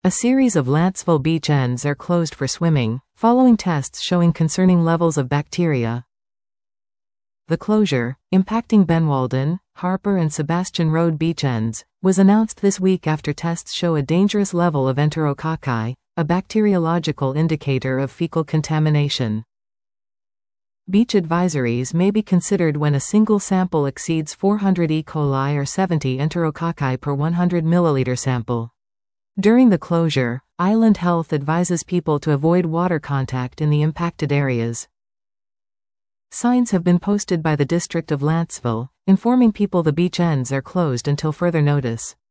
A series of Lantzville beach ends are closed for swimming, following tests showing concerning levels of bacteria. The closure, impacting Benwalden, Harper and Sebastian Road beach ends, was announced this week after tests show a dangerous level of Enterococci, a bacteriological indicator of fecal contamination. Beach advisories may be considered when a single sample exceeds 400 E. coli or 70 Enterococci per 100 milliliter sample. During the closure, Island Health advises people to avoid water contact in the impacted areas. Signs have been posted by the District of Lantzville, informing people the beach ends are closed until further notice.